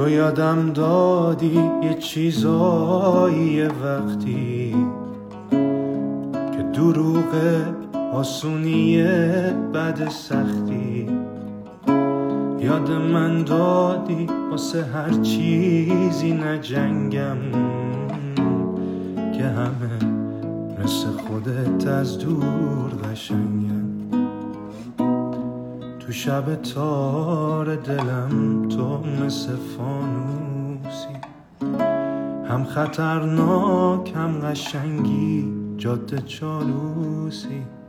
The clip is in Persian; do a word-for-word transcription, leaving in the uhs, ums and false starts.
تو یادم دادی یه چیزایی وقتی که دروغ آسونیه بعد سختی. یاد من دادی واسه هر چیزی نجنگم، که همه مثل خودت از دور قشنگم. تو شب تار دلم تو مثل فانوسی، هم خطرناک هم قشنگی جاده چالوسی.